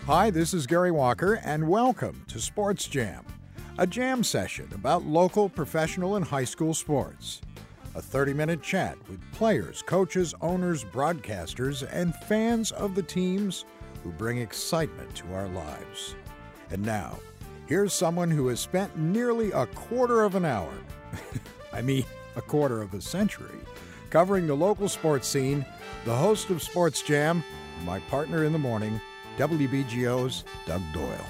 Hi, this is Gary Walker, and welcome to Sports Jam, a jam session about local, professional, and high school sports. A 30-minute chat with players, coaches, owners, broadcasters, and fans of the teams who bring excitement to our lives. And now, here's someone who has spent nearly a quarter of an hour, a quarter of a century, covering the local sports scene, the host of Sports Jam, my partner in the morning, WBGO's Doug Doyle.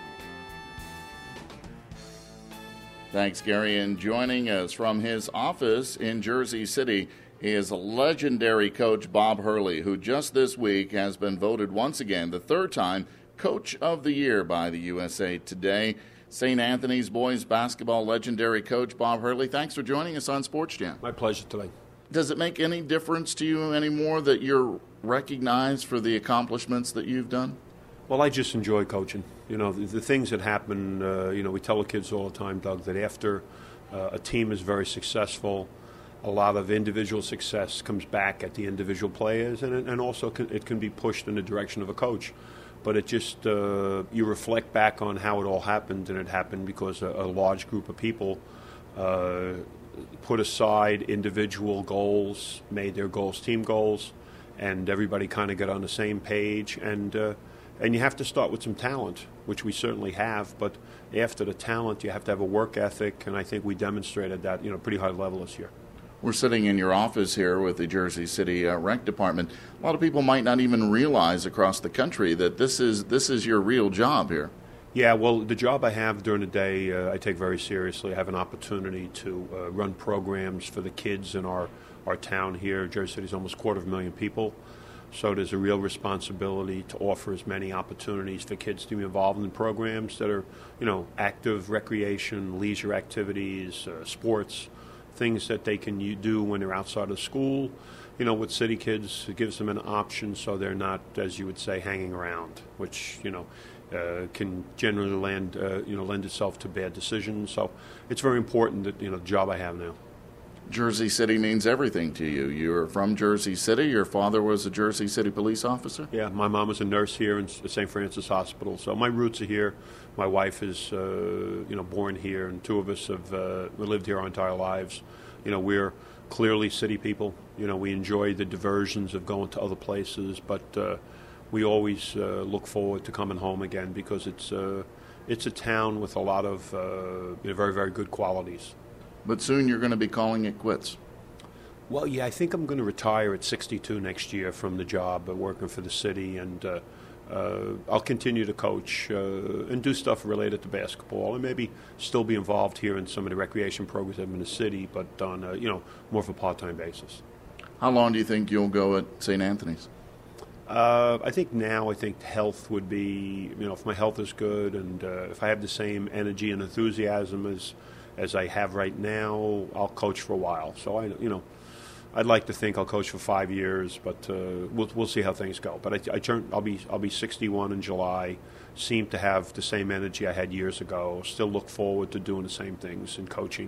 Thanks, Gary. And joining us from his office in Jersey City is legendary coach Bob Hurley, who just this week has been voted once again, the third time, Coach of the Year by the USA Today. St. Anthony's boys basketball legendary coach Bob Hurley, thanks for joining us on Sports Jam. My pleasure today. Does it make any difference to you anymore that you're recognized for the accomplishments that you've done? Well, I just enjoy coaching. You know, the things that happen, we tell the kids all the time, Doug, that after a team is very successful, a lot of individual success comes back at the individual players, and also it can be pushed in the direction of a coach. But it just, you reflect back on how it all happened, and it happened because a large group of people put aside individual goals, made their goals team goals, and everybody kind of got on the same page. And you have to start with some talent, which we certainly have. But after the talent, you have to have a work ethic, and I think we demonstrated that, pretty high level this year. We're sitting in your office here with the Jersey City Rec Department. A lot of people might not even realize across the country that this is your real job here. Yeah, well, the job I have during the day, I take very seriously. I have an opportunity to run programs for the kids in our town here. Jersey City is almost 250,000 people. So there's a real responsibility to offer as many opportunities for kids to be involved in programs that are, active recreation, leisure activities, sports, things that they can do when they're outside of school. With city kids, it gives them an option so they're not, as you would say, hanging around, which, can generally lend itself to bad decisions. So it's very important that, the job I have now. Jersey City means everything to you. You're from Jersey City. Your father was a Jersey City police officer? Yeah, my mom was a nurse here in St. Francis Hospital. So my roots are here. My wife is, born here, and two of us have lived here our entire lives. We're clearly city people. We enjoy the diversions of going to other places, but we always look forward to coming home again because it's a town with a lot of very, very good qualities. But soon you're going to be calling it quits. Well, yeah, I think I'm going to retire at 62 next year from the job working for the city, and I'll continue to coach and do stuff related to basketball, and maybe still be involved here in some of the recreation programs in the city, but on more of a part-time basis. How long do you think you'll go at St. Anthony's? I think health would be, if my health is good and if I have the same energy and enthusiasm as I have right now, I'll coach for a while. So I'd like to think I'll coach for 5 years, but we'll see how things go. But I'll be 61 in July. Seem to have the same energy I had years ago. Still look forward to doing the same things in coaching.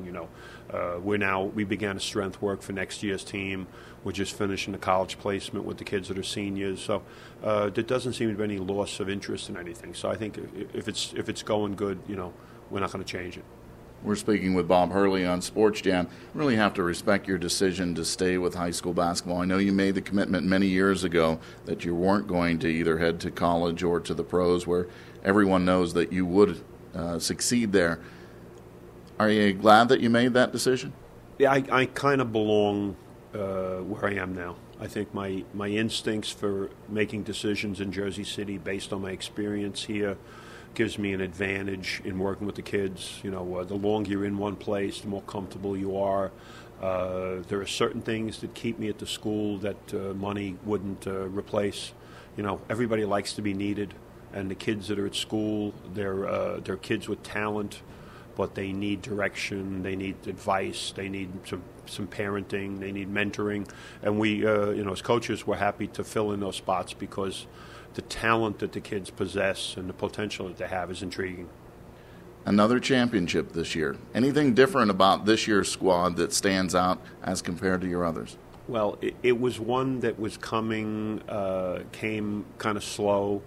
We began a strength work for next year's team. We're just finishing the college placement with the kids that are seniors. So there doesn't seem to be any loss of interest in anything. So I think if it's going good, we're not going to change it. We're speaking with Bob Hurley on Sports Jam. Really have to respect your decision to stay with high school basketball. I know you made the commitment many years ago that you weren't going to either head to college or to the pros, where everyone knows that you would succeed there. Are you glad that you made that decision? Yeah, I kind of belong where I am now. I think my instincts for making decisions in Jersey City based on my experience here gives me an advantage in working with the kids. The longer you're in one place, the more comfortable you are. There are certain things that keep me at the school that money wouldn't replace. Everybody likes to be needed, and the kids that are at school, they're kids with talent, but they need direction, they need advice, they need some parenting, they need mentoring, and we, as coaches, we're happy to fill in those spots because the talent that the kids possess and the potential that they have is intriguing. Another championship this year. Anything different about this year's squad that stands out as compared to your others? Well, it was one that was came kind of slow.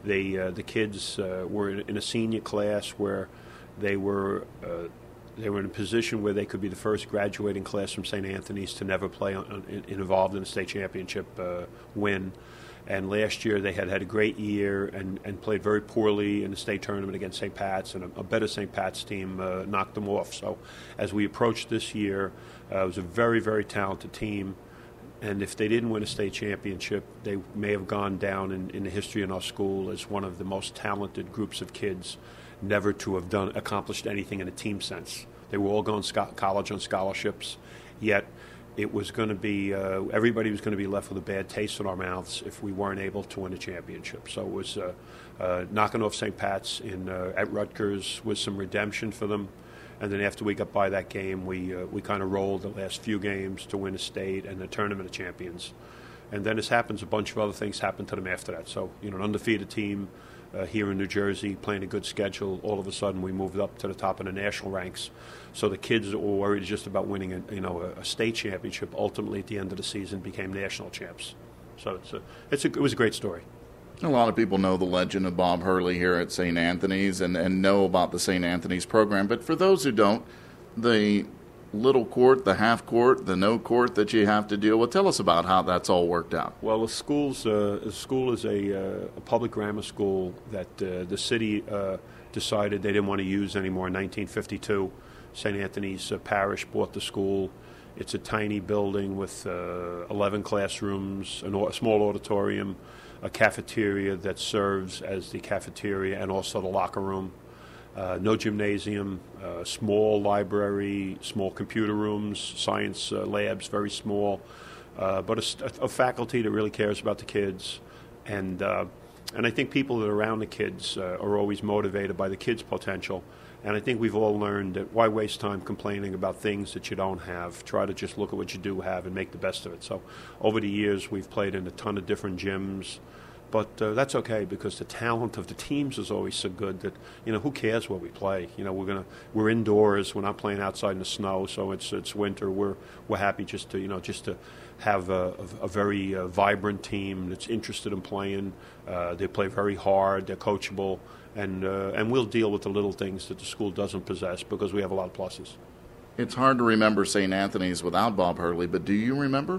The kids were in a senior class where they were in a position where they could be the first graduating class from St. Anthony's to never play involved in a state championship win. And last year they had a great year and played very poorly in the state tournament against St. Pat's, and a better St. Pat's team knocked them off. So as we approached this year, it was a very, very talented team. And if they didn't win a state championship, they may have gone down in the history in our school as one of the most talented groups of kids never to have accomplished anything in a team sense. They were all going to college on scholarships, yet it was going to be everybody was going to be left with a bad taste in our mouths if we weren't able to win a championship. So it was knocking off St. Pat's at Rutgers was some redemption for them. And then after we got by that game, we kind of rolled the last few games to win a state and the Tournament of Champions. And then as happens, a bunch of other things happened to them after that. So, an undefeated team here in New Jersey, playing a good schedule, all of a sudden we moved up to the top of the national ranks. So the kids that were worried just about winning a state championship, ultimately at the end of the season became national champs. So it was a great story. A lot of people know the legend of Bob Hurley here at St. Anthony's and know about the St. Anthony's program. But for those who don't, the little court, the half court, the no court that you have to deal with, tell us about how that's all worked out. Well, the school is a public grammar school that the city decided they didn't want to use anymore in 1952. St. Anthony's Parish bought the school. It's a tiny building with 11 classrooms, a small auditorium, a cafeteria that serves as the cafeteria and also the locker room. No gymnasium, small library, small computer rooms, science labs, very small, but a faculty that really cares about the kids. And I think people that are around the kids are always motivated by the kids' potential. And I think we've all learned that why waste time complaining about things that you don't have? Try to just look at what you do have and make the best of it. So over the years, we've played in a ton of different gyms. But that's okay because the talent of the teams is always so good that who cares where we play? We're indoors. We're not playing outside in the snow, so it's winter. We're happy just to have a very vibrant team that's interested in playing. They play very hard. They're coachable, and we'll deal with the little things that the school doesn't possess because we have a lot of pluses. It's hard to remember St. Anthony's without Bob Hurley, but do you remember?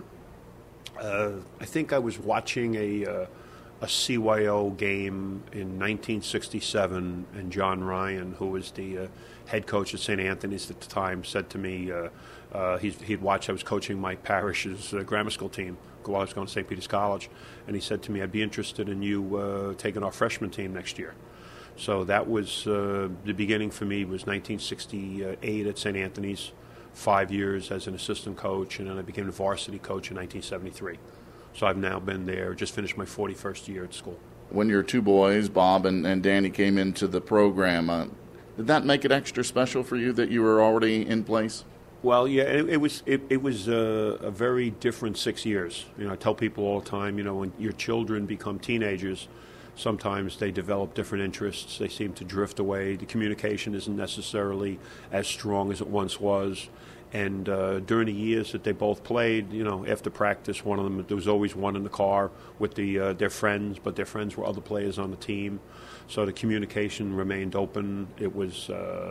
I think I was watching a CYO game in 1967, and John Ryan, who was the head coach at St. Anthony's at the time, said to me he'd watched. I was coaching my parish's grammar school team while I was going to St. Peter's College, and he said to me, "I'd be interested in you taking our freshman team next year." So that was the beginning for me. Was 1968 at St. Anthony's, 5 years as an assistant coach, and then I became the varsity coach in 1973. So I've now been there, just finished my 41st year at school. When your two boys, Bob and Danny, came into the program, did that make it extra special for you that you were already in place? Well, yeah, it was a very different 6 years. I tell people all the time, when your children become teenagers, sometimes they develop different interests. They seem to drift away. The communication isn't necessarily as strong as it once was. And during the years that they both played, after practice, one of them, there was always one in the car with their friends, but their friends were other players on the team. So the communication remained open. It was,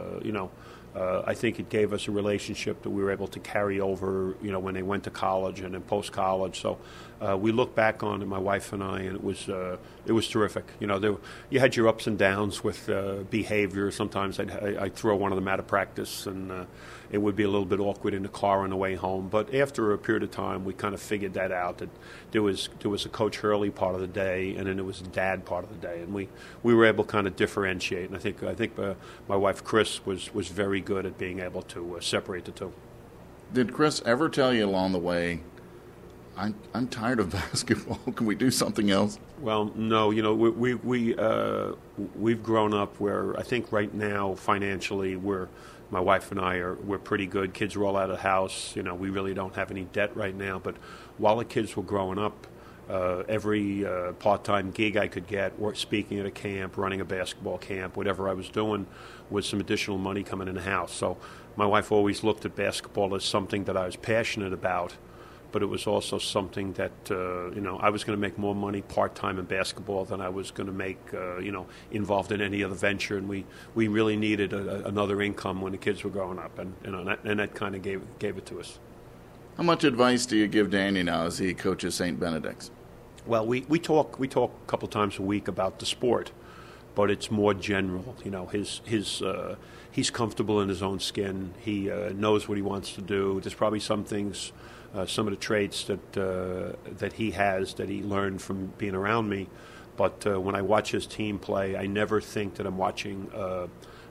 I think it gave us a relationship that we were able to carry over, when they went to college and then post-college. So we look back on it, my wife and I, and it was terrific. You had your ups and downs with behavior. Sometimes I'd throw one of them out of practice, and it would be a little bit awkward in the car on the way home. But after a period of time, we kind of figured that out, that there was a Coach Hurley part of the day, and then there was a dad part of the day, and we were able to kind of differentiate. And I think my wife Chris was very good at being able to separate the two. Did Chris ever tell you along the way, I'm tired of basketball, can we do something else? Well, no. We've grown up where I think right now financially my wife and we're pretty good. Kids are all out of the house. We really don't have any debt right now. But while the kids were growing up, every part-time gig I could get, or speaking at a camp, running a basketball camp, whatever I was doing, was some additional money coming in the house. So my wife always looked at basketball as something that I was passionate about, but it was also something that I was going to make more money part-time in basketball than I was going to make involved in any other venture, and we really needed another income when the kids were growing up, and that kind of gave it to us. How much advice do you give Danny now as he coaches St. Benedict's? Well, we talk a couple times a week about the sport, but it's more general. He's comfortable in his own skin. He knows what he wants to do. There's probably some things, some of the traits that he has that he learned from being around me. But when I watch his team play, I never think that I'm watching a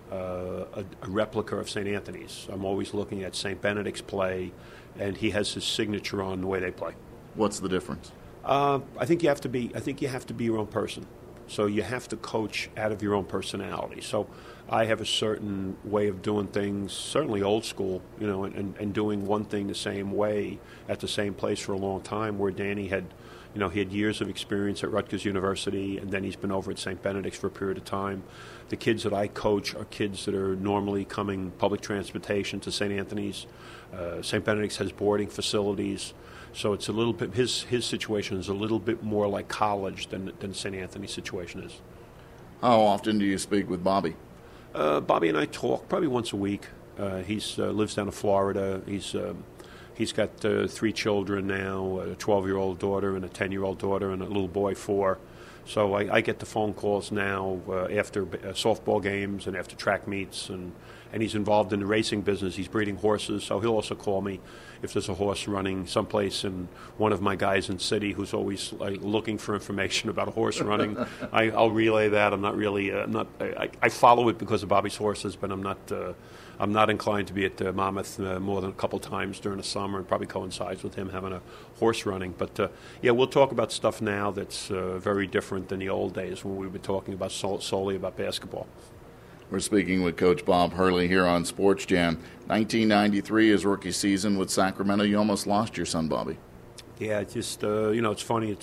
replica of St. Anthony's. I'm always looking at St. Benedict's play, and he has his signature on the way they play. What's the difference? I think you have to be your own person. So you have to coach out of your own personality. So I have a certain way of doing things, certainly old school, and doing one thing the same way at the same place for a long time, where Danny had, he had years of experience at Rutgers University, and then he's been over at St. Benedict's for a period of time. The kids that I coach are kids that are normally coming public transportation to St. Anthony's. St. Benedict's has boarding facilities. So it's a little bit, his situation is a little bit more like college than St. Anthony's situation is. How often do you speak with Bobby? Bobby and I talk probably once a week. He lives down in Florida. He's got 3 children now, a 12-year-old daughter and a 10-year-old daughter and a little boy, 4. So I get the phone calls now after softball games and after track meets, and he's involved in the racing business. He's breeding horses, so he'll also call me if there's a horse running someplace, and one of my guys in city who's always looking for information about a horse running, I'll relay that. I'm not really I follow it because of Bobby's horses, but I'm not inclined to be at Monmouth more than a couple times during the summer. It probably coincides with him having a horse running. But we'll talk about stuff now that's very different than the old days when we were talking about solely about basketball. We're speaking with Coach Bob Hurley here on Sports Jam. 1993 is rookie season with Sacramento. You almost lost your son, Bobby. Yeah, just it's funny.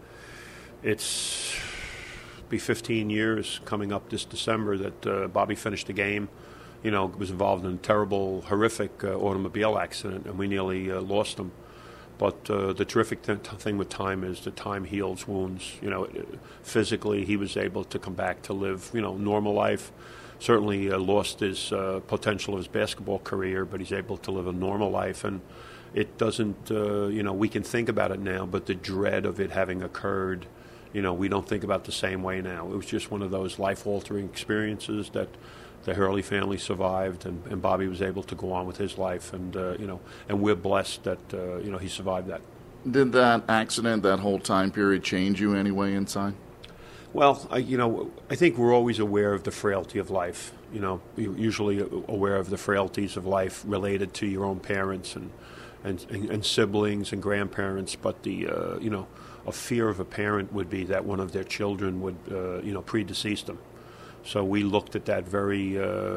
It's be 15 years coming up this December that Bobby finished the game. Was involved in a terrible, horrific automobile accident, and we nearly lost him. But the terrific thing with time is that time heals wounds. Physically, he was able to come back to live, normal life. Certainly lost his potential of his basketball career, but he's able to live a normal life. And it doesn't, we can think about it now, but the dread of it having occurred, we don't think about the same way now. It was just one of those life-altering experiences that the Hurley family survived, and Bobby was able to go on with his life, and and we're blessed that he survived that. Did that accident, that whole time period, change you anyway inside? Well, I think we're always aware of the frailty of life. You're usually aware of the frailties of life related to your own parents and siblings and grandparents, but a fear of a parent would be that one of their children would predecease them. So we looked at that very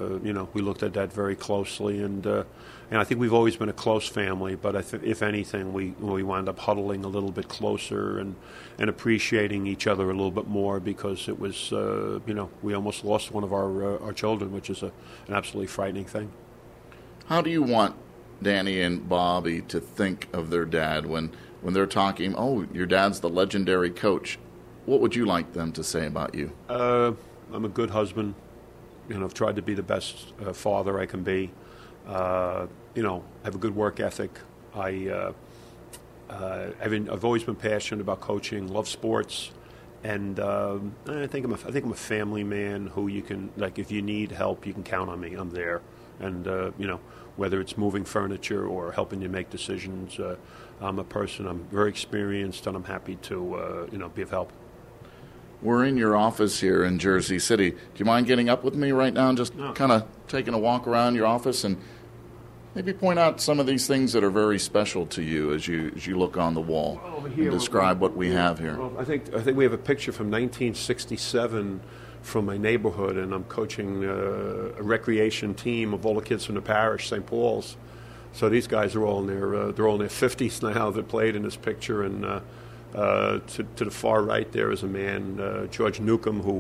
closely, and I think we've always been a close family. But if anything, we wound up huddling a little bit closer and appreciating each other a little bit more, because it was we almost lost one of our children, which is an absolutely frightening thing. How do you want Danny and Bobby to think of their dad when they're talking? Oh, your dad's the legendary coach. What would you like them to say about you? I'm a good husband. I've tried to be the best father I can be. I have a good work ethic. I've always been passionate about coaching. Love sports, and I think I'm a family man who you can, if you need help, you can count on me. I'm there, and whether it's moving furniture or helping you make decisions, I'm a person. I'm very experienced, and I'm happy to be of help. We're in your office here in Jersey City. Do you mind getting up with me right now and just kind of taking a walk around your office and maybe point out some of these things that are very special to you as you look on the wall and describe what we have here? Well, I think we have a picture from 1967 from my neighborhood, and I'm coaching a recreation team of all the kids from the parish, St. Paul's. So these guys are all in their 50s now that played in this picture, and to the far right there is a man, George Newcomb, who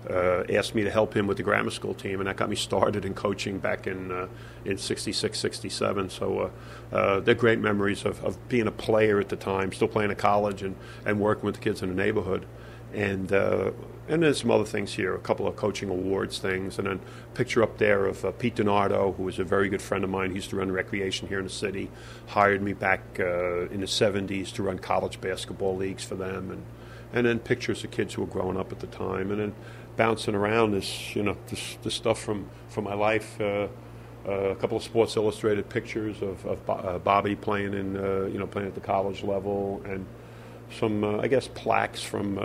asked me to help him with the grammar school team, and that got me started in coaching back in 66, 67. So they're great memories of being a player at the time, still playing at college and working with the kids in the neighborhood. And there's some other things here, a couple of coaching awards things, and then a picture up there of Pete Donardo, who was a very good friend of mine. He used to run recreation here in the city, hired me back in the 70s to run college basketball leagues for them, and then pictures of kids who were growing up at the time, and then bouncing around is, the stuff from my life. A couple of Sports Illustrated pictures of Bobby playing playing at the college level, and some, I guess, plaques from,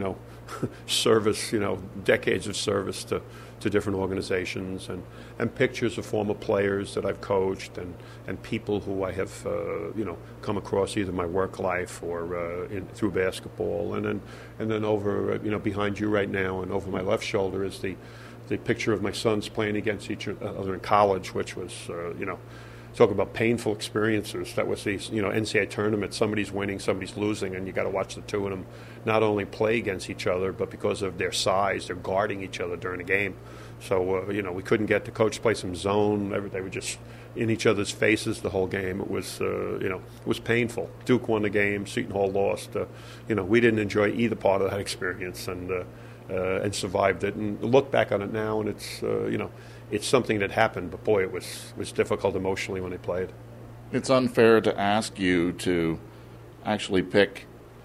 service, decades of service to different organizations, and pictures of former players that I've coached, and people who I have, come across either my work life or through basketball. And then over, behind you right now and over my left shoulder is the picture of my sons playing against each other in college, which was, talk about painful experiences. That was these, NCAA tournament. Somebody's winning, somebody's losing, and you got to watch the two of them not only play against each other, but because of their size, they're guarding each other during the game. So, we couldn't get the coach to play some zone. They were just in each other's faces the whole game. It was, it was painful. Duke won the game. Seton Hall lost. We didn't enjoy either part of that experience, and survived it. And look back on it now, and it's, it's something that happened, but boy, it was difficult emotionally when they played. It's unfair to ask you to actually pick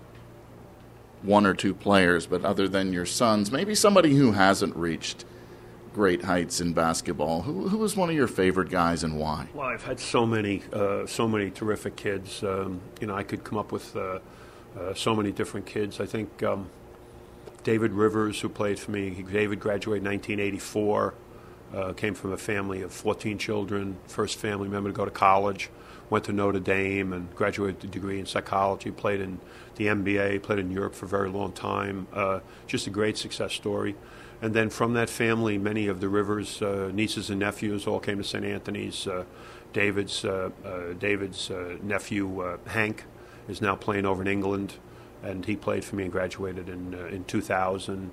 one or two players, but other than your sons, maybe somebody who hasn't reached great heights in basketball. Who was one of your favorite guys and why? Well, I've had so many terrific kids. I could come up with so many different kids. I think David Rivers, who played for me, David graduated in 1984. Came from a family of 14 children, first family member to go to college, went to Notre Dame and graduated with a degree in psychology, played in the NBA, played in Europe for a very long time. Just a great success story. And then from that family, many of the Rivers' nieces and nephews all came to St. Anthony's. David's nephew, Hank, is now playing over in England, and he played for me and graduated in 2000.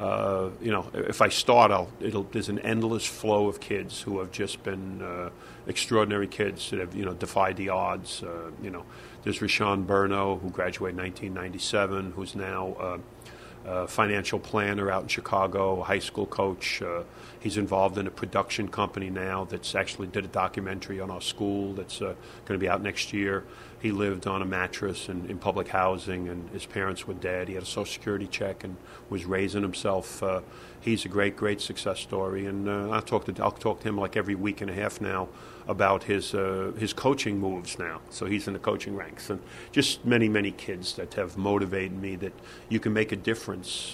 If I start, there's an endless flow of kids who have just been extraordinary kids that have, defied the odds. There's Rashawn Burno, who graduated in 1997, who's now a financial planner out in Chicago, a high school coach. He's involved in a production company now that's actually did a documentary on our school that's going to be out next year. He lived on a mattress in public housing, and his parents were dead. He had a Social Security check and was raising himself. He's a great success story, and I'll talk to him like every week and a half now about his coaching moves now. So he's in the coaching ranks, and just many kids that have motivated me that you can make a difference,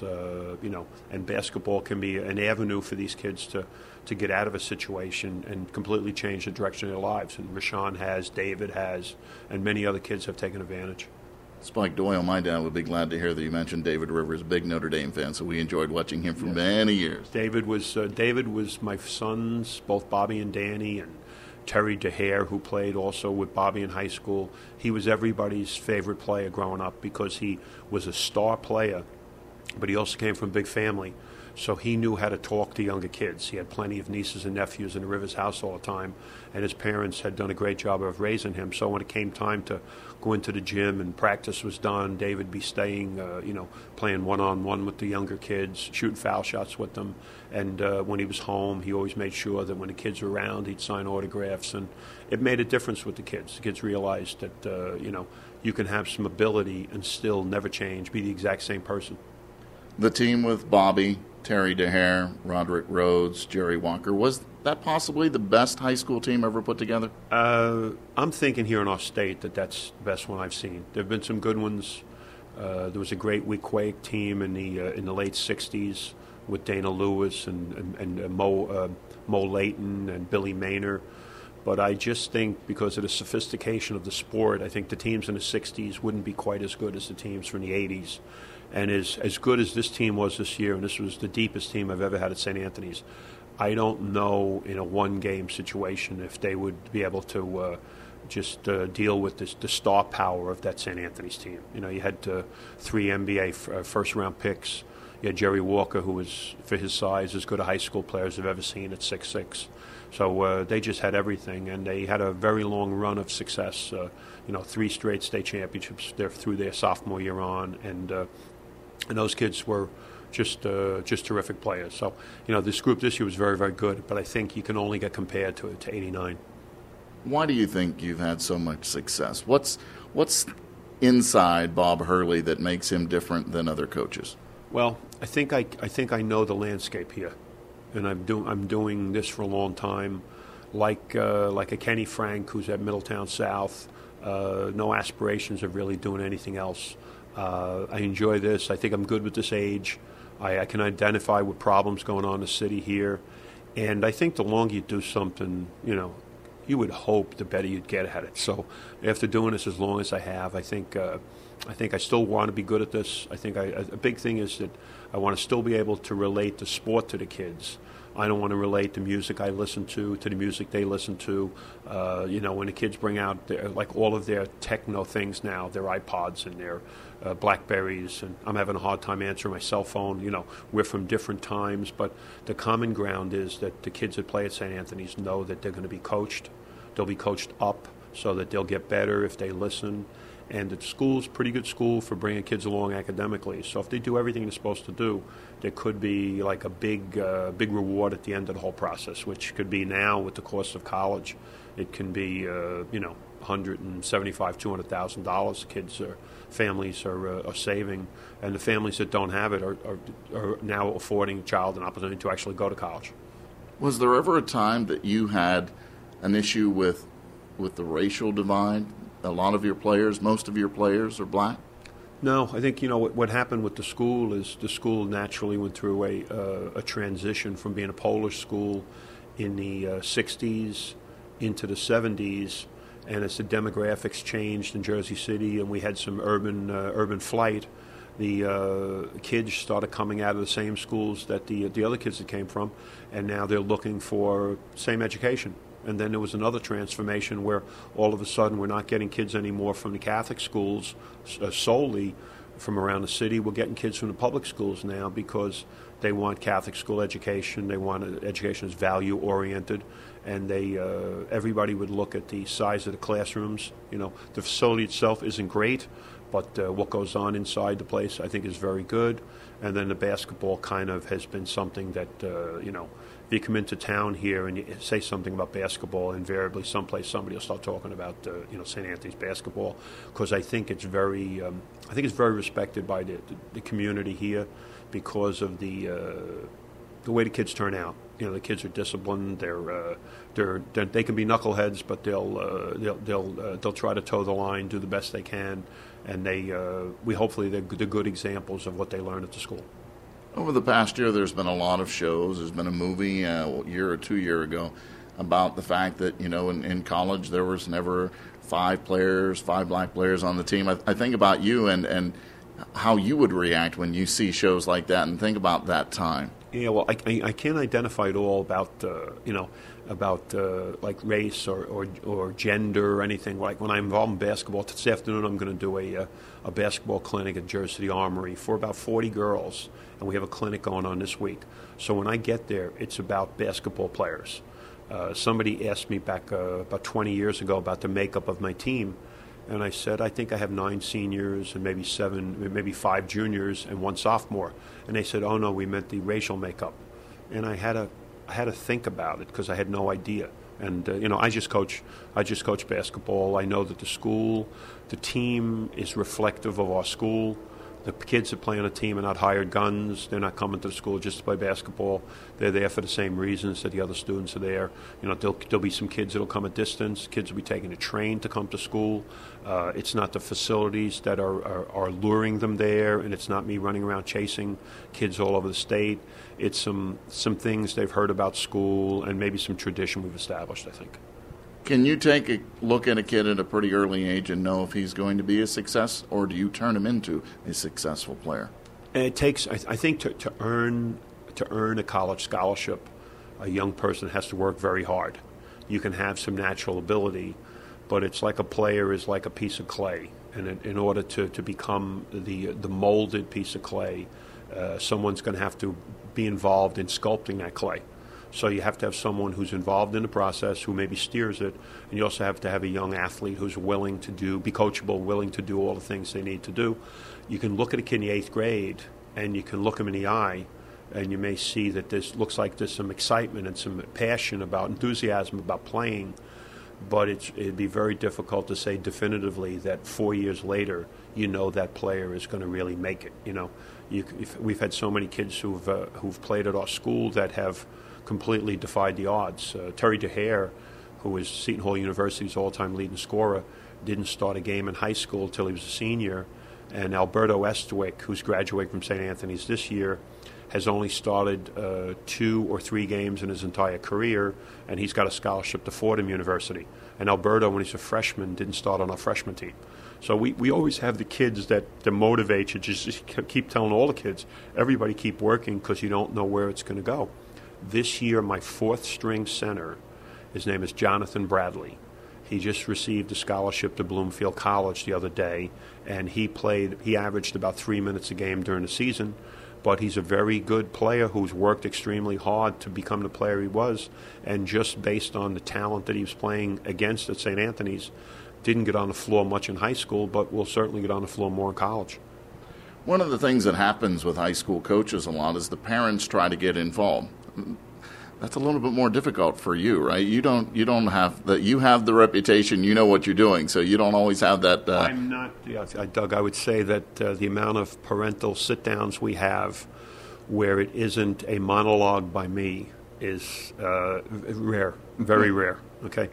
and basketball can be an avenue for these kids to get out of a situation and completely change the direction of their lives. And Rashawn has, David has, and many other kids have taken advantage. Spike Doyle, my dad would be glad to hear that you mentioned David Rivers, a big Notre Dame fan, so we enjoyed watching him for many years. David was my sons, both Bobby and Danny, and Terry DeHare, who played also with Bobby in high school. He was everybody's favorite player growing up because he was a star player, but he also came from a big family. So he knew how to talk to younger kids. He had plenty of nieces and nephews in the Rivers house all the time, and his parents had done a great job of raising him. So when it came time to go into the gym and practice was done, David would be staying, playing one-on-one with the younger kids, shooting foul shots with them. And when he was home, he always made sure that when the kids were around, he'd sign autographs. And it made a difference with the kids. The kids realized that, you can have some ability and still never change, be the exact same person. The team with Bobby, Terry DeHare, Roderick Rhodes, Jerry Walker, was that possibly the best high school team ever put together? I'm thinking here in our state that's the best one I've seen. There have been some good ones. There was a great Weequahic team in the late 60s with Dana Lewis and Mo Layton and Billy Maynor. But I just think because of the sophistication of the sport, I think the teams in the 60s wouldn't be quite as good as the teams from the 80s. And as good as this team was this year, and this was the deepest team I've ever had at St. Anthony's, I don't know in a one-game situation if they would be able to just deal with the star power of that St. Anthony's team. You had 3 NBA first-round picks. You had Jerry Walker, who was, for his size, as good a high school player as I've ever seen at 6'6". So they just had everything, and they had a very long run of success. 3 straight state championships through their sophomore year on, and those kids were just terrific players. So this group this year was very, very good, but I think you can only get compared to '89. Why do you think you've had so much success? What's inside Bob Hurley that makes him different than other coaches? Well, I think I know the landscape here, and I'm doing this for a long time. Like a Kenny Frank, who's at Middletown South, no aspirations of really doing anything else. I enjoy this. I think I'm good with this age. I can identify with problems going on in the city here, and I think the longer you do something, you would hope the better you'd get at it. So after doing this as long as I have, I think I still want to be good at this. I think a big thing is that I want to still be able to relate the sport to the kids. I don't want to relate the music I listen to the music they listen to. When the kids bring out all of their techno things now, their iPods and their Blackberries, and I'm having a hard time answering my cell phone. We're from different times, but the common ground is that the kids that play at St. Anthony's know that they're going to be coached. They'll be coached up so that they'll get better if they listen. And the school's a pretty good school for bringing kids along academically. So if they do everything they're supposed to do, there could be like a big reward at the end of the whole process, which could be now with the cost of college. It can be, $175,000, $200,000 kids or families are saving. And the families that don't have it are now affording a child an opportunity to actually go to college. Was there ever a time that you had an issue with the racial divide? A lot of your players, most of your players are black? No, I think what happened with the school is the school naturally went through a transition from being a Polish school in the 60s into the 70s, and as the demographics changed in Jersey City and we had some urban flight, the kids started coming out of the same schools that the other kids that came from, and now they're looking for same education. And then there was another transformation where all of a sudden we're not getting kids anymore from the Catholic schools solely from around the city. We're getting kids from the public schools now because they want Catholic school education. They want education that's value-oriented. And everybody would look at the size of the classrooms. The facility itself isn't great, but what goes on inside the place I think is very good. And then the basketball kind of has been something that, if you come into town here and you say something about basketball, invariably someplace somebody will start talking about St. Anthony's basketball, because I think it's very respected by the community here because of the way the kids turn out. The kids are disciplined. They can be knuckleheads, but they'll try to toe the line, do the best they can, and hopefully they're good examples of what they learn at the school. Over the past year, there's been a lot of shows. There's been a movie a year or 2 years ago about the fact that, in college there was never 5 black players on the team. I think about you and how you would react when you see shows like that and think about that time. Yeah, well, I can't identify at all about, like race or gender or anything. Like when I'm involved in basketball, this afternoon I'm going to do a basketball clinic at Jersey City Armory for about 40 girls, and we have a clinic going on this week. So when I get there, it's about basketball players. Somebody asked me back about 20 years ago about the makeup of my team, and I said, I think I have 9 seniors and maybe 5 juniors and 1 sophomore. And they said, oh no, we meant the racial makeup. And I had to think about it because I had no idea. And I just coach basketball. I know that the team is reflective of our school. The kids that play on a team are not hired guns. They're not coming to the school just to play basketball. They're there for the same reasons that the other students are there. There'll be some kids that'll come a distance. Kids will be taking a train to come to school. It's not the facilities that are luring them there, and it's not me running around chasing kids all over the state. It's some things they've heard about school and maybe some tradition we've established, I think. Can you take a look at a kid at a pretty early age and know if he's going to be a success, or do you turn him into a successful player? It takes, I think, to earn a college scholarship, a young person has to work very hard. You can have some natural ability, but it's like a player is like a piece of clay, and in order to become the molded piece of clay, someone's going to have to be involved in sculpting that clay. So you have to have someone who's involved in the process, who maybe steers it, and you also have to have a young athlete who's willing to be coachable, willing to do all the things they need to do. You can look at a kid in the 8th grade, and you can look him in the eye, and you may see that looks like there's some excitement and some passion about, enthusiasm about playing, but it'd be very difficult to say definitively that 4 years later, that player is going to really make it. We've had so many kids who've played at our school that have completely defied the odds. Terry DeHare, who is Seton Hall University's all-time leading scorer, didn't start a game in high school until he was a senior. And Alberto Estwick, who's graduating from St. Anthony's this year, has only started 2 or 3 games in his entire career, and he's got a scholarship to Fordham University. And Alberto, when he's a freshman, didn't start on our freshman team. So we always have the kids that motivate you. Just keep telling all the kids, everybody keep working because you don't know where it's going to go. This year, my 4th-string center, his name is Jonathan Bradley. He just received a scholarship to Bloomfield College the other day, and he averaged about 3 minutes a game during the season, but he's a very good player who's worked extremely hard to become the player he was, and just based on the talent that he was playing against at St. Anthony's, didn't get on the floor much in high school, but will certainly get on the floor more in college. One of the things that happens with high school coaches a lot is the parents try to get involved. That's a little bit more difficult for you, right? You don't have that. You have the reputation. You know what you're doing, so you don't always have that. I'm not, Doug. I would say that the amount of parental sit-downs we have, where it isn't a monologue by me, is rare, very rare. Okay,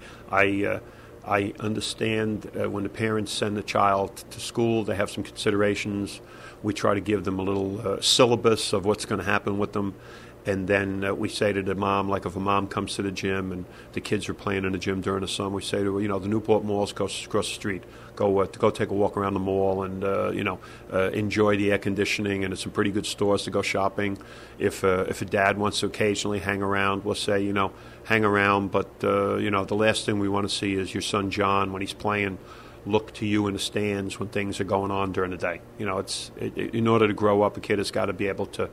I understand when the parents send the child to school, they have some considerations. We try to give them a little syllabus of what's going to happen with them. And then we say to the mom, like if a mom comes to the gym and the kids are playing in the gym during the summer, we say to her, the Newport Mall's across the street. Go take a walk around the mall and, enjoy the air conditioning. And it's some pretty good stores to go shopping. If a dad wants to occasionally hang around, we'll say, hang around. But, the last thing we want to see is your son John, when he's playing, look to you in the stands when things are going on during the day. In order to grow up, a kid has got to be able to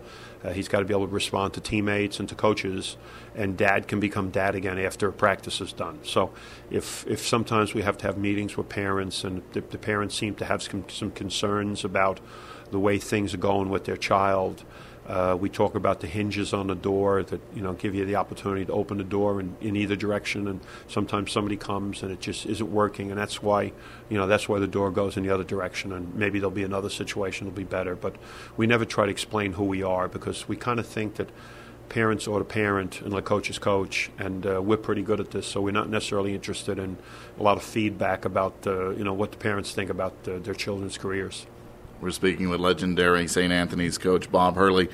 respond to teammates and to coaches, and dad can become dad again after practice is done. So if sometimes we have to have meetings with parents, and the parents seem to have some concerns about the way things are going with their child, we talk about the hinges on the door that give you the opportunity to open the door in either direction, and sometimes somebody comes and it just isn't working, and that's why the door goes in the other direction, and maybe there'll be another situation that'll be better. But we never try to explain who we are, because we kind of think that parents ought to parent and let coaches coach, and we're pretty good at this, so we're not necessarily interested in a lot of feedback about what the parents think about their children's careers. We're speaking with legendary St. Anthony's coach Bob Hurley.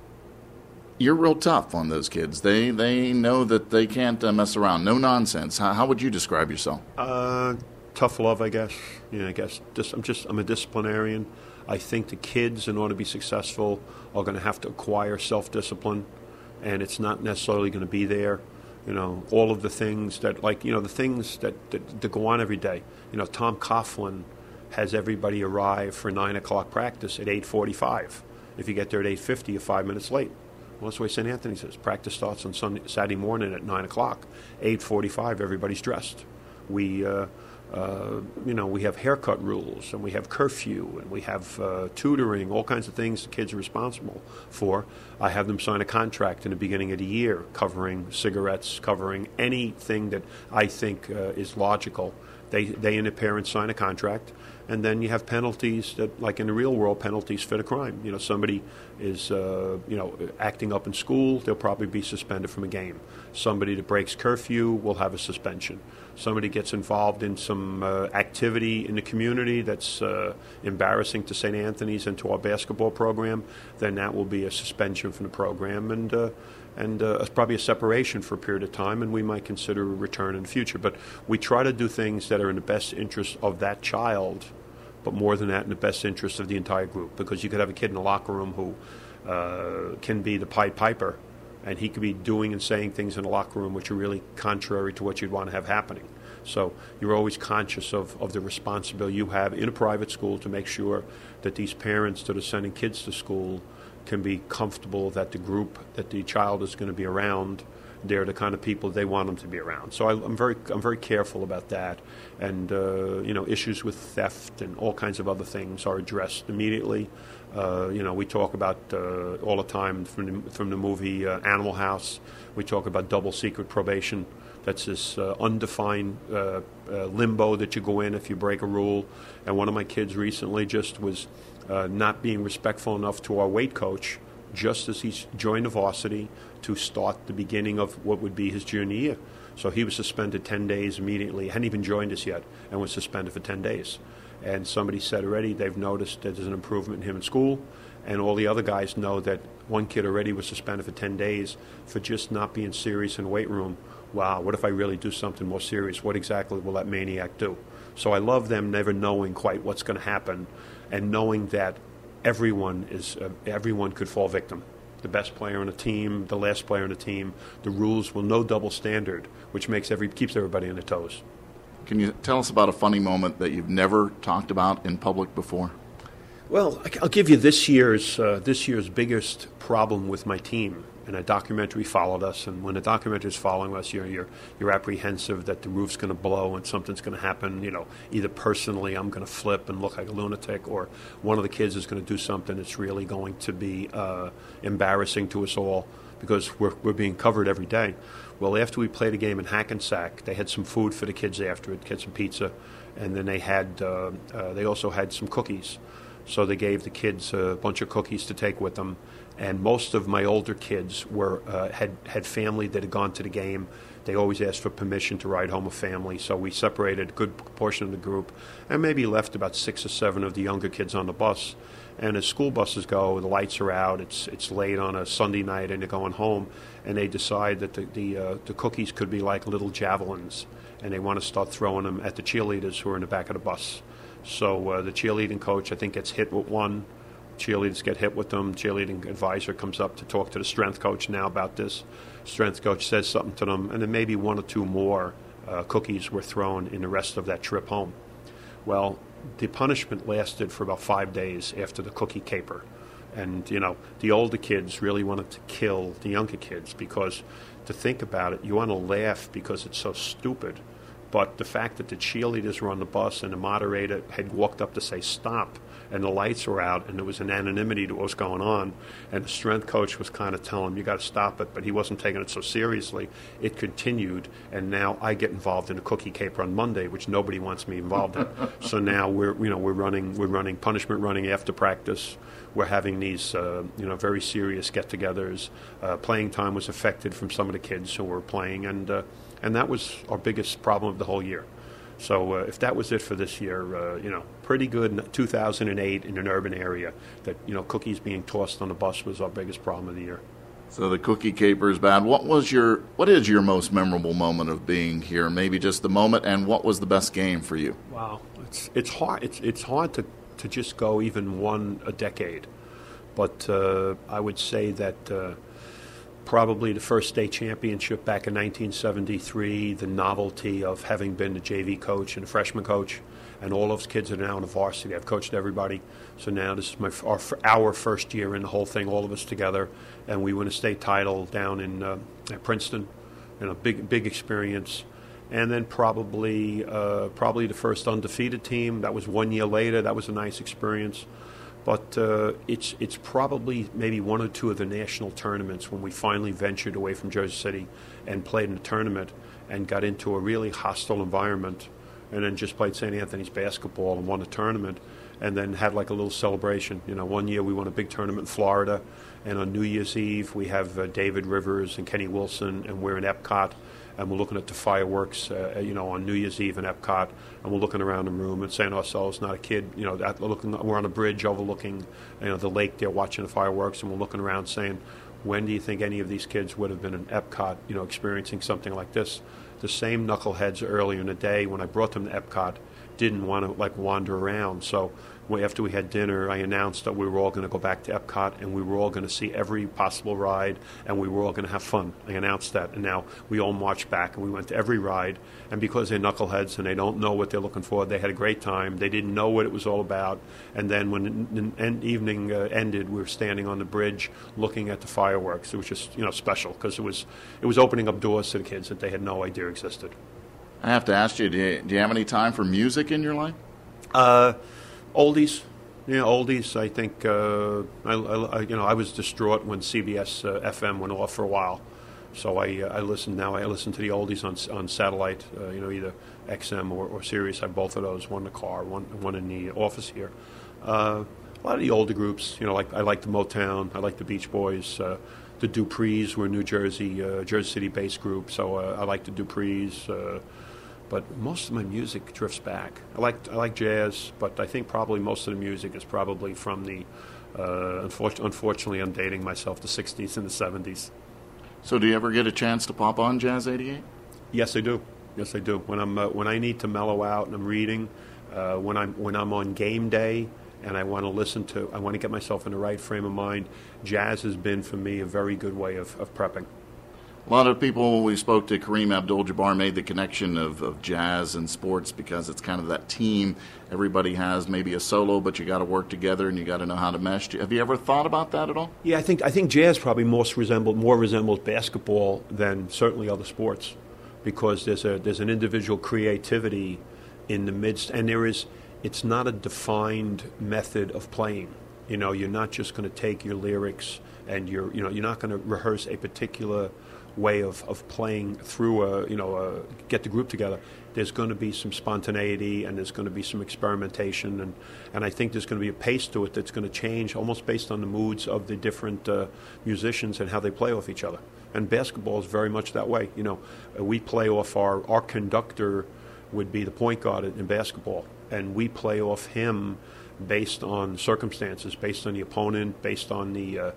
You're real tough on those kids. They know that they can't mess around. No nonsense. How would you describe yourself? Tough love, I guess. I'm a disciplinarian. I think the kids, in order to be successful, are going to have to acquire self-discipline, and it's not necessarily going to be there. All of the things that, the things that go on every day. Tom Coughlin has everybody arrive for 9 o'clock practice at 8:45. If you get there at 8:50, you're 5 minutes late. Well, that's the way St. Anthony says. Practice starts on Saturday morning at 9 o'clock. 8:45, everybody's dressed. We have haircut rules, and we have curfew, and we have tutoring, all kinds of things the kids are responsible for. I have them sign a contract in the beginning of the year covering cigarettes, covering anything that I think is logical. They and the parents sign a contract, and then you have penalties that, like in the real world, penalties fit a crime. Somebody is, acting up in school, they'll probably be suspended from a game. Somebody that breaks curfew will have a suspension. Somebody gets involved in some activity in the community that's embarrassing to St. Anthony's and to our basketball program, then that will be a suspension from the program, and probably a separation for a period of time, and we might consider a return in the future. But we try to do things that are in the best interest of that child, but more than that, in the best interest of the entire group. Because you could have a kid in the locker room who can be the Pied Piper, and he could be doing and saying things in the locker room which are really contrary to what you'd want to have happening. So you're always conscious of the responsibility you have in a private school to make sure that these parents that are sending kids to school can be comfortable that the group that the child is going to be around, they're the kind of people they want them to be around. So I'm very careful about that, and issues with theft and all kinds of other things are addressed immediately. We talk about all the time from the movie Animal House. We talk about double secret probation. That's this undefined limbo that you go in if you break a rule. And one of my kids recently just was not being respectful enough to our weight coach just as he's joined the varsity to start the beginning of what would be his junior year. So he was suspended 10 days immediately. He hadn't even joined us yet and was suspended for 10 days. And somebody said already they've noticed that there's an improvement in him in school. And all the other guys know that one kid already was suspended for 10 days for just not being serious in the weight room. Wow, what if I really do something more serious? What exactly will that maniac do? So I love them never knowing quite what's going to happen and knowing that everyone could fall victim. The best player on a team, the last player on a team, the rules will no double standard, which keeps everybody on their toes. Can you tell us about a funny moment that you've never talked about in public before? Well, I'll give you this year's biggest problem with my team. And a documentary followed us, and when a documentary is following us, you're apprehensive that the roof's going to blow and something's going to happen. Either personally I'm going to flip and look like a lunatic, or one of the kids is going to do something that's really going to be embarrassing to us all because we're being covered every day. Well, after we played a game in Hackensack, they had some food for the kids after it, had some pizza, and then they also had some cookies. So they gave the kids a bunch of cookies to take with them. And most of my older kids had family that had gone to the game. They always asked for permission to ride home with family. So we separated a good portion of the group and maybe left about 6 or 7 of the younger kids on the bus. And as school buses go, the lights are out. It's late on a Sunday night and they're going home. And they decide that the cookies could be like little javelins. And they want to start throwing them at the cheerleaders who are in the back of the bus. So the cheerleading coach, I think, gets hit with one. Cheerleaders get hit with them. Cheerleading advisor comes up to talk to the strength coach now about this. Strength coach says something to them, and then maybe 1 or 2 more cookies were thrown in the rest of that trip home. Well, the punishment lasted for about 5 days after the cookie caper. And, the older kids really wanted to kill the younger kids because, to think about it, you want to laugh because it's so stupid. But the fact that the cheerleaders were on the bus and the moderator had walked up to say stop, and the lights were out, and there was an anonymity to what was going on, and the strength coach was kind of telling him, you got to stop it, but he wasn't taking it so seriously. It continued, and now I get involved in a cookie caper on Monday, which nobody wants me involved in. So now we're running punishment running after practice. We're having these very serious get-togethers. Playing time was affected from some of the kids who were playing, and that was our biggest problem of the whole year. So if that was it for this year, pretty good in 2008 in an urban area that, cookies being tossed on the bus was our biggest problem of the year. So the cookie caper is bad. What is your most memorable moment of being here? Maybe just the moment, and what was the best game for you? Wow, it's hard. It's hard to just go even one a decade, but I would say that probably the first state championship back in 1973, the novelty of having been the JV coach and the freshman coach, and all those kids are now in the varsity. I've coached everybody, so now this is our first year in the whole thing, all of us together, and we win a state title down in at Princeton, big experience. And then probably the first undefeated team. That was 1 year later. That was a nice experience. But it's probably maybe 1 or 2 of the national tournaments when we finally ventured away from Jersey City and played in a tournament and got into a really hostile environment, and then just played St. Anthony's basketball and won the tournament, and then had like a little celebration. 1 year we won a big tournament in Florida, and on New Year's Eve we have David Rivers and Kenny Wilson, and we're in Epcot. And we're looking at the fireworks, on New Year's Eve in Epcot, and we're looking around the room and saying to ourselves, not a kid, we're on a bridge overlooking, the lake there watching the fireworks, and we're looking around saying, when do you think any of these kids would have been in Epcot, experiencing something like this? The same knuckleheads earlier in the day when I brought them to Epcot didn't want to like wander around. So after we had dinner, I announced that we were all going to go back to Epcot and we were all going to see every possible ride and we were all going to have fun. I announced that, and now we all marched back and we went to every ride. And because they're knuckleheads and they don't know what they're looking for, they had a great time. They didn't know what it was all about. And then when the evening ended, we were standing on the bridge looking at the fireworks. It was just special because it was opening up doors to the kids that they had no idea existed. I have to ask you, do you have any time for music in your life? Oldies, oldies. I think I was distraught when CBS FM went off for a while, so I listen now. I listen to the oldies on satellite, either XM or Sirius. I have both of those. One in the car, one in the office here. A lot of the older groups, I like the Motown. I like the Beach Boys. The Duprees were a New Jersey City-based group, so I like the Duprees. But most of my music drifts back. I like jazz, but I think probably most of the music is probably from the, unfortunately I'm dating myself, the 60s and the 70s. So do you ever get a chance to pop on Jazz 88? Yes, I do. Yes, I do. When I need to mellow out and I'm reading, when I'm on game day and I want to get myself in the right frame of mind, jazz has been for me a very good way of prepping. A lot of people, we spoke to Kareem Abdul-Jabbar, made the connection of jazz and sports because it's kind of that team. Everybody has maybe a solo, but you got to work together and you got to know how to mesh. Have you ever thought about that at all? Yeah, I think jazz probably more resembles basketball than certainly other sports, because there's an individual creativity in the midst, and it's not a defined method of playing. You're not just going to take your lyrics and you're not going to rehearse a particular way of playing through get the group together. There's going to be some spontaneity and there's going to be some experimentation, and I think there's going to be a pace to it that's going to change almost based on the moods of the different musicians and how they play off each other. And basketball is very much that way. We play off our conductor would be the point guard in basketball, and we play off him based on circumstances, based on the opponent, based on the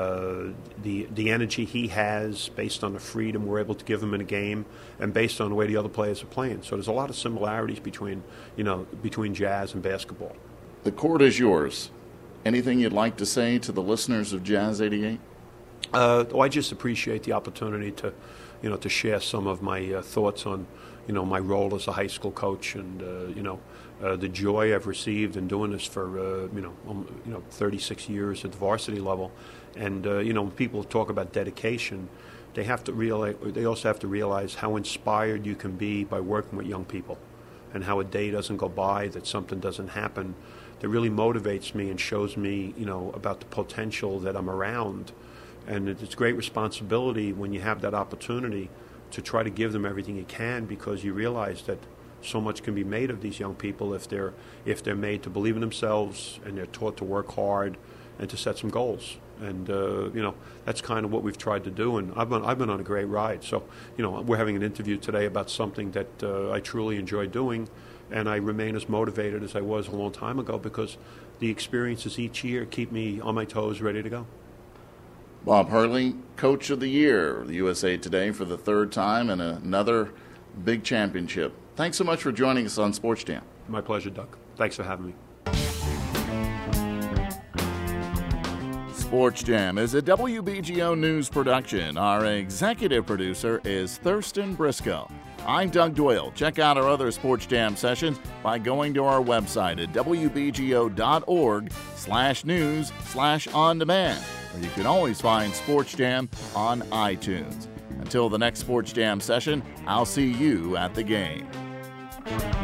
energy he has, based on the freedom we're able to give him in a game, and based on the way the other players are playing. So there's a lot of similarities between jazz and basketball. The court is yours. Anything you'd like to say to the listeners of Jazz 88? I just appreciate the opportunity to share some of my thoughts on my role as a high school coach, and the joy I've received in doing this for 36 years at the varsity level. And when people talk about dedication, they also have to realize how inspired you can be by working with young people, and how a day doesn't go by that something doesn't happen that really motivates me and shows me about the potential that I'm around. And it's great responsibility when you have that opportunity to try to give them everything you can, because you realize that so much can be made of these young people if they're made to believe in themselves and they're taught to work hard and to set some goals. And that's kind of what we've tried to do. And I've been on a great ride. So we're having an interview today about something that I truly enjoy doing, and I remain as motivated as I was a long time ago, because the experiences each year keep me on my toes, ready to go. Bob Hurley, Coach of the Year, the USA Today for the third time, and another big championship. Thanks so much for joining us on Sports Jam. My pleasure, Doug. Thanks for having me. Sports Jam is a WBGO News production. Our executive producer is Thurston Briscoe. I'm Doug Doyle. Check out our other Sports Jam sessions by going to our website at wbgo.org/news/on-demand. Or you can always find Sports Jam on iTunes. Until the next Sports Jam session, I'll see you at the game.